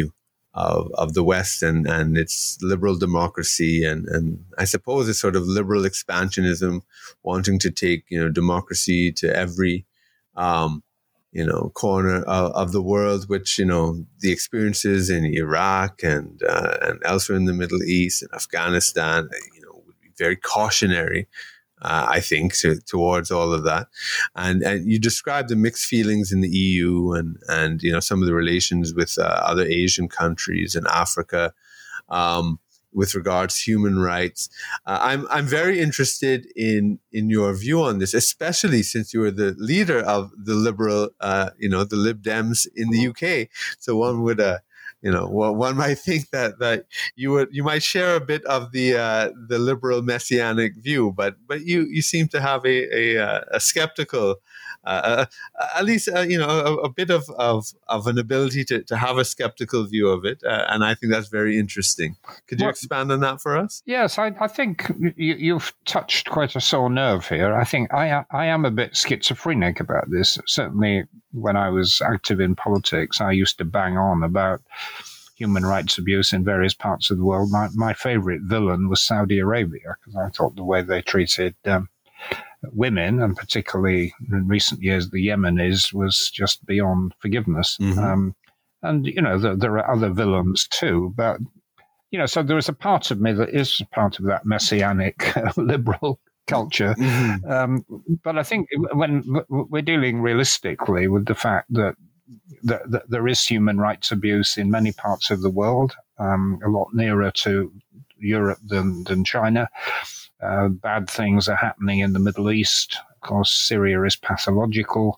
of, of the West and, and its liberal democracy, and, and I suppose it's sort of liberal expansionism, wanting to take, you know, democracy to every, um, you know, corner of, of the world, which, you know, the experiences in Iraq and uh, and elsewhere in the Middle East and Afghanistan, you know, would be very cautionary. Uh, I think, to, towards all of that. And and you described the mixed feelings in the E U and, and you know, some of the relations with uh, other Asian countries and Africa um, with regards to human rights. Uh, I'm I'm very interested in in your view on this, especially since you were the leader of the liberal, uh, you know, the Lib Dems in the U K. So one would uh, You know, well, one might think that, that you would you might share a bit of the uh, the liberal messianic view, but but you, you seem to have a a, a skeptical, uh, at least uh, you know a, a bit of, of, of an ability to, to have a skeptical view of it, uh, and I think that's very interesting. Could you well, expand on that for us? Yes, I, I think you, you've touched quite a sore nerve here. I think I I am a bit schizophrenic about this. Certainly, when I was active in politics, I used to bang on about human rights abuse in various parts of the world. My, my favorite villain was Saudi Arabia, because I thought the way they treated um, women, and particularly in recent years the Yemenis, was just beyond forgiveness. Mm-hmm. Um, and, you know, the, there are other villains too. But, you know, so there is a part of me that is part of that messianic uh, liberal culture. Mm-hmm. Um, but I think when we're dealing realistically with the fact that That, that there is human rights abuse in many parts of the world, um, a lot nearer to Europe than, than China. Uh, bad things are happening in the Middle East. Of course, Syria is pathological.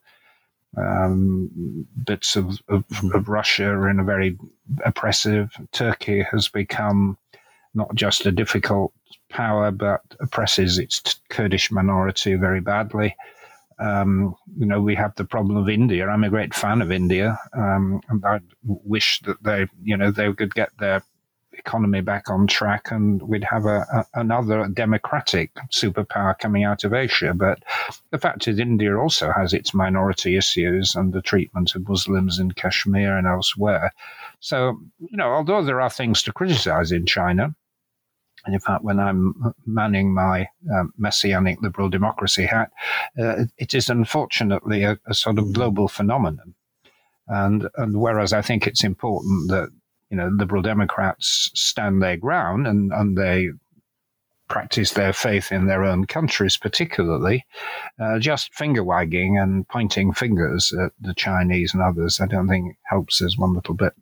Um, bits of, of, of Russia are in a very oppressive. Turkey has become not just a difficult power, but oppresses its Kurdish minority very badly. Um, you know, we have the problem of India. I'm a great fan of India, um, and I wish that they, you know, they could get their economy back on track, and we'd have a, a, another democratic superpower coming out of Asia. But the fact is, India also has its minority issues and the treatment of Muslims in Kashmir and elsewhere. So, you know, although there are things to criticize in China, and in fact, when I'm manning my um, messianic liberal democracy hat, uh, it is unfortunately a, a sort of global phenomenon. And and whereas I think it's important that, you know, liberal Democrats stand their ground and, and they practice their faith in their own countries particularly, uh, just finger-wagging and pointing fingers at the Chinese and others, I don't think helps us one little bit.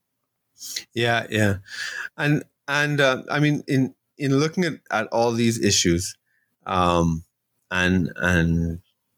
Yeah, yeah. And And uh, I mean, in in looking at, at all these issues, um, and and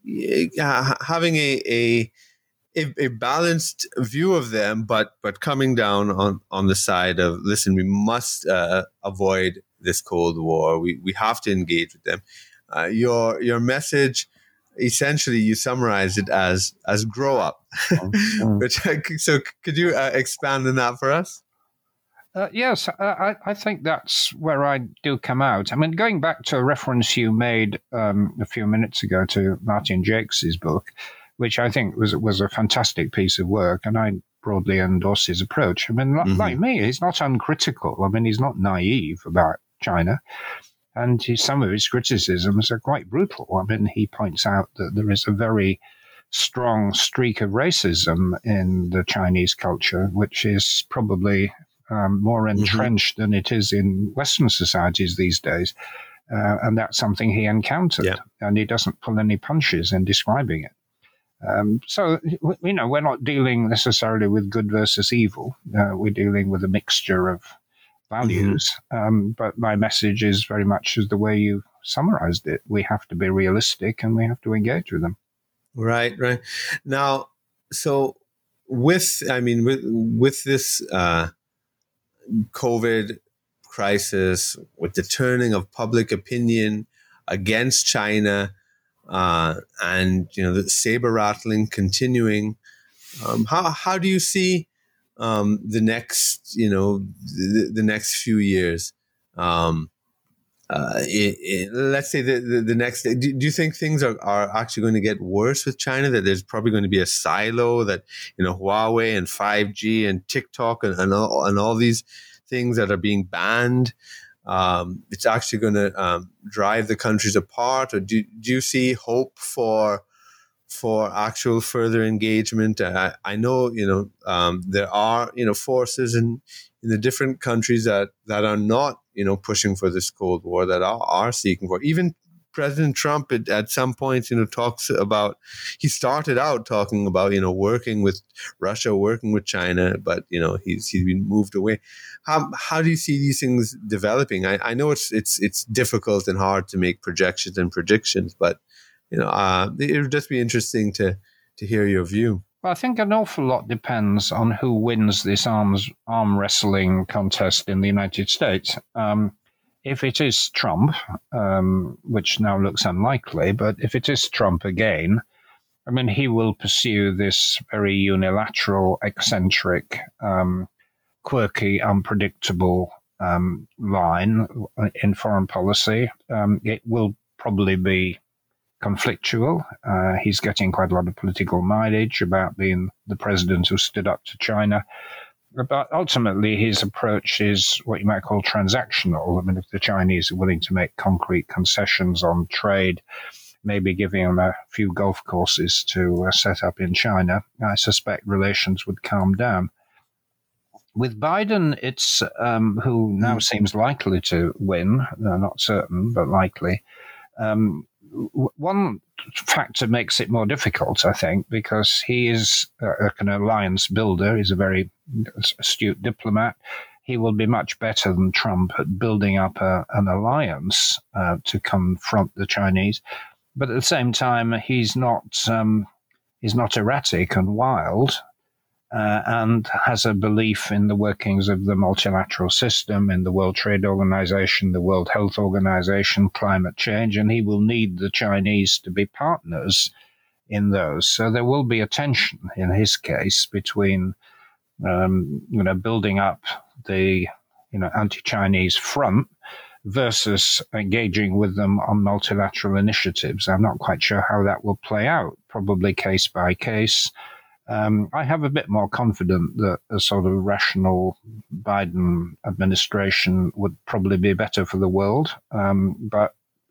uh, having a, a a balanced view of them, but but coming down on, on the side of, listen, we must uh, avoid this Cold War. We we have to engage with them. Uh, your your message, essentially, you summarize it as as grow up. Mm-hmm. Which so could you uh, expand on that for us? Uh, yes, I, I think that's where I do come out. I mean, going back to a reference you made um, a few minutes ago to Martin Jakes' book, which I think was was a fantastic piece of work, and I broadly endorse his approach. I mean, mm-hmm. like me, he's not uncritical. I mean, he's not naive about China, and he, some of his criticisms are quite brutal. I mean, he points out that there is a very strong streak of racism in the Chinese culture, which is probably Um, more entrenched mm-hmm. than it is in Western societies these days. Uh, and that's something he encountered. Yeah. And he doesn't pull any punches in describing it. Um, so, you know, we're not dealing necessarily with good versus evil. Uh, we're dealing with a mixture of values. Mm-hmm. Um, but my message is very much as the way you summarized it. We have to be realistic and we have to engage with them. Right, right. Now, so with, I mean, with, with this uh, COVID crisis, with the turning of public opinion against China, uh, and, you know, the saber rattling continuing, um, how how do you see um, the next, you know, the, the next few years? Um, uh, it, it, let's say the, the, the next day, do, do you think things are, are actually going to get worse with China? That there's probably going to be a silo that, you know, Huawei and five G and TikTok and, and, all, and all these things that are being banned, um, it's actually going to um, drive the countries apart? Or do, do you see hope for for actual further engagement? I, I know, you know, um, there are, you know, forces in, in the different countries that, that are not, you know, pushing for this Cold War, that are, are seeking for. Even President Trump at, at some point, you know, talks about, he started out talking about, you know, working with Russia, working with China, but, you know, he's he's been moved away. How how do you see these things developing? I, I know it's it's it's difficult and hard to make projections and predictions, but you know, uh, it would just be interesting to to hear your view. Well, I think an awful lot depends on who wins this arms arm wrestling contest in the United States. Um, if it is Trump, um, which now looks unlikely, but if it is Trump again, I mean, he will pursue this very unilateral, eccentric, um, quirky, unpredictable um, line in foreign policy. Um, it will probably be conflictual. Uh, he's getting quite a lot of political mileage about being the president who stood up to China. But ultimately, his approach is what you might call transactional. I mean, if the Chinese are willing to make concrete concessions on trade, maybe giving them a few golf courses to uh, set up in China, I suspect relations would calm down. With Biden, it's um, who now seems likely to win, no, not certain, but likely. Um, One factor makes it more difficult, I think, because he is a, an alliance builder. He's a very astute diplomat. He will be much better than Trump at building up a, an alliance uh, to confront the Chinese. But at the same time, he's not um, he's not erratic and wild, uh, and has a belief in the workings of the multilateral system, in the World Trade Organization, the World Health Organization, climate change, and he will need the Chinese to be partners in those. So there will be a tension in his case between, um, you know, building up the, you know, anti-Chinese front versus engaging with them on multilateral initiatives. I'm not quite sure how that will play out, probably case by case. Um, I have a bit more confidence that a sort of rational Biden administration would probably be better for the world, um, but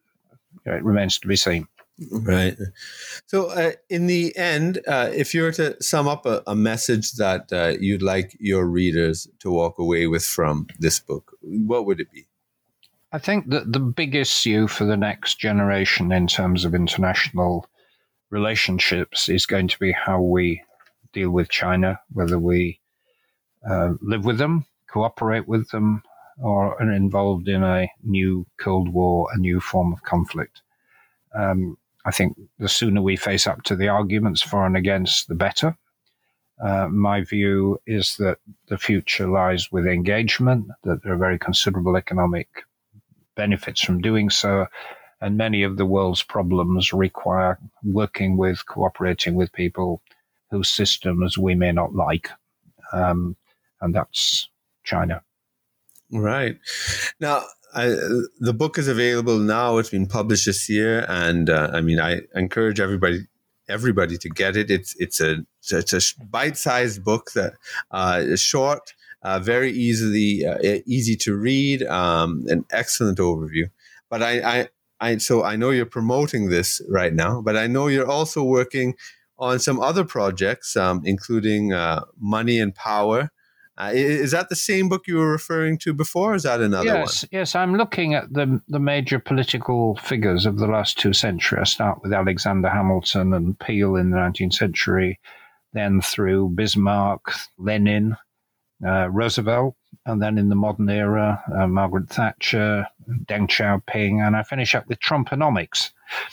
it remains to be seen. Right. So uh, in the end, uh, if you were to sum up a, a message that uh, you'd like your readers to walk away with from this book, what would it be? I think that the big issue for the next generation in terms of international relationships is going to be how we deal with China, whether we uh, live with them, cooperate with them, or are involved in a new Cold War, a new form of conflict. Um, I think the sooner we face up to the arguments for and against, the better. Uh, my view is that the future lies with engagement, that there are very considerable economic benefits from doing so, and many of the world's problems require working with, cooperating with people whose systems we may not like, um, and that's China. Right. Now, I, the book is available now. It's been published this year, and uh, I mean, I encourage everybody everybody to get it. It's it's a it's a bite-sized book that uh, is short, uh, very easily uh, easy to read, um, an excellent overview. But I, I I so I know you're promoting this right now, but I know you're also working on some other projects, um, including uh, Money and Power. Uh, is that the same book you were referring to before, or is that another yes, one? Yes, I'm looking at the the major political figures of the last two centuries. I start with Alexander Hamilton and Peel in the nineteenth century, then through Bismarck, Lenin, uh, Roosevelt, and then in the modern era, uh, Margaret Thatcher, Deng Xiaoping, and I finish up with Trumponomics.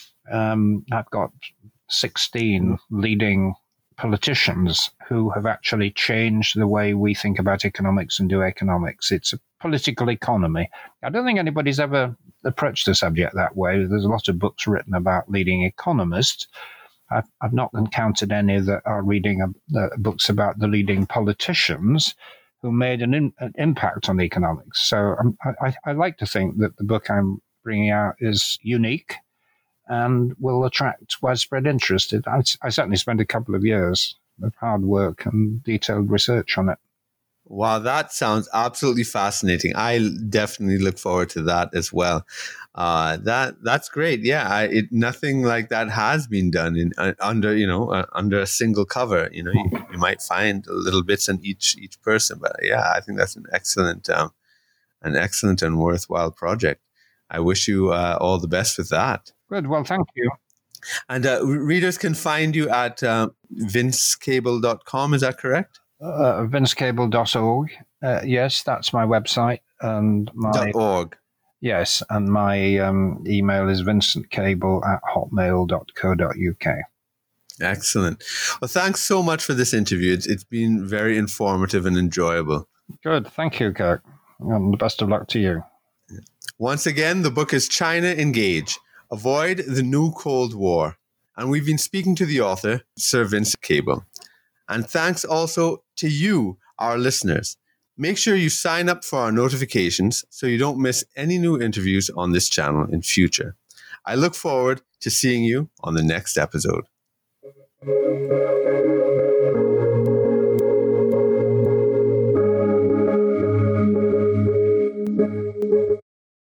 Um, I've got sixteen leading politicians who have actually changed the way we think about economics and do economics. It's a political economy. I don't think anybody's ever approached the subject that way. There's a lot of books written about leading economists. I've, I've not encountered any that are reading uh, books about the leading politicians who made an, in, an impact on economics. So um, I, I like to think that the book I'm bringing out is unique and will attract widespread interest. It, I, I certainly spent a couple of years of hard work and detailed research on it. Wow, that sounds absolutely fascinating. I definitely look forward to that as well. Uh, that that's great. Yeah, I, it, nothing like that has been done in uh, under you know uh, under a single cover. You know, you, you might find little bits in each each person, but yeah, I think that's an excellent um, an excellent and worthwhile project. I wish you uh, all the best with that. Good. Well, thank you. And uh, readers can find you at uh, vince cable dot com. Is that correct? Uh, vince cable dot org. Uh, yes, that's my website. And my .org. Yes, and my um, email is vincentcable at hotmail dot co dot uk. Excellent. Well, thanks so much for this interview. It's, it's been very informative and enjoyable. Good. Thank you, Kirk. And the best of luck to you. Once again, the book is China Engage, Avoid the New Cold War. And we've been speaking to the author, Sir Vincent Cable. And thanks also to you, our listeners. Make sure you sign up for our notifications so you don't miss any new interviews on this channel in future. I look forward to seeing you on the next episode.